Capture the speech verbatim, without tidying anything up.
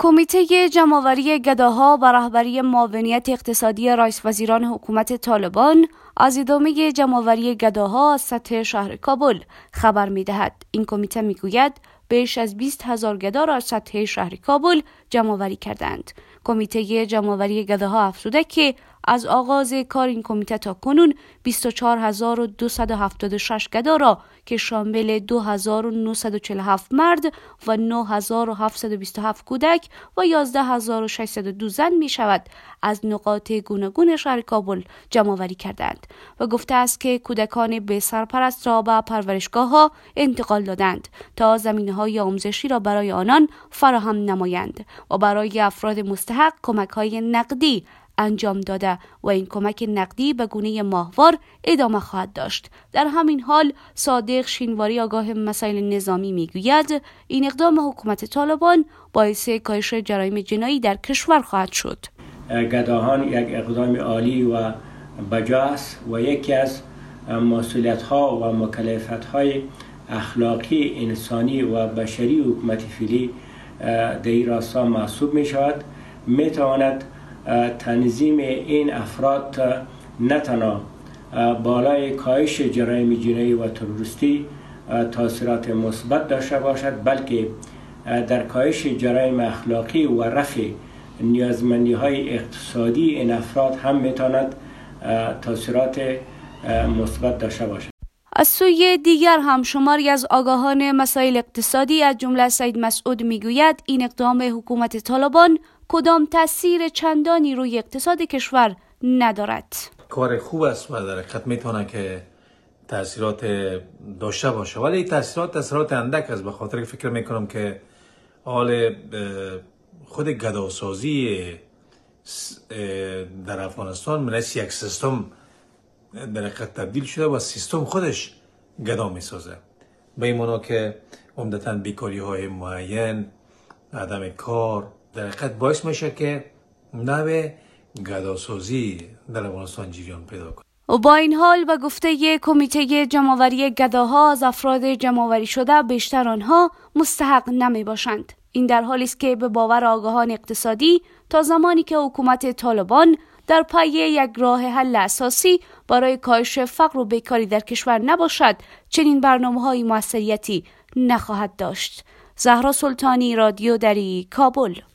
کمیته جمع‌آوری گداها و رهبری معاونیت اقتصادی رئیس وزیران حکومت طالبان از ادامه جمع‌آوری گداها از سطح شهر کابل خبر می‌دهد. این کمیته می‌گوید بیش از بیست هزار گدا را از سطح شهر کابل جمع‌آوری کردند. کمیته جمع‌آوری گداها افزوده که از آغاز کار این کمیته تا کنون بیست و چهار هزار و دویست و هفتاد و شش گدا را که شامل دو هزار و نهصد و چهل و هفت مرد و نه هزار و هفتصد و بیست و هفت کودک و یازده هزار و ششصد و دو زن می شود از نقاط گوناگون شهر کابل جمع‌آوری کردند و گفته است که کودکان به سرپرست را به پرورشگاه‌ها انتقال دادند تا زمینه‌های آموزشی را برای آنان فراهم نمایند و برای افراد مستحق کمک‌های نقدی انجام داده و این کمک نقدی به گونه ماهوار ادامه خواهد داشت. در همین حال صادق شینواری آگاه مسائل نظامی میگوید این اقدام حکومت طالبان باعث کاهش جرایم جنایی در کشور خواهد شد. گداهان یک اقدام عالی و بجا است و یکی از مسئولیت‌ها و مکلفیت‌های اخلاقی انسانی و بشری حکومت فعلی در این راستا محسوب می شود. می تواند تنظیم این افراد نه تنها بالای کاهش جرایم جنایی و تروریستی تاثیرات مثبت داشته باشد، بلکه در کاهش جرایم اخلاقی و رفع نیازمندی های اقتصادی این افراد هم می تواند تاثیرات مثبت داشته باشد. از سوی دیگر هم شماری از آگاهان مسائل اقتصادی از جمله سید مسعود میگوید این اقدام حکومت طالبان کدام تأثیر چندانی روی اقتصاد کشور ندارد. کار خوب است و در حقیقت میتونه که تأثیرات داشته باشه، ولی تأثیرات تأثیرات اندک است، به خاطر که فکر میکنم که حال خود گداسازی در افغانستان منیس یک سیستم در حقیقت تبدیل شده و سیستم خودش گدا میسازه، به این معنا که عمدتاً بیکاری های معین، عدم کار در حقیقت باعث میشه که نوع گداسازی در افغانستان جریان پیدا کنه. و با این حال به گفته کمیته جمع‌آوری گداها از افراد جمع‌آوری شده بیشتر آنها مستحق نمی باشند. این در حالی است که به باور آگاهان اقتصادی تا زمانی که حکومت طالبان در پی یک راه حل اساسی برای کاهش فقر و بیکاری در کشور نباشد چنین برنامه‌های موثریتی نخواهد داشت. زهرا سلطانی، رادیو دری، کابل.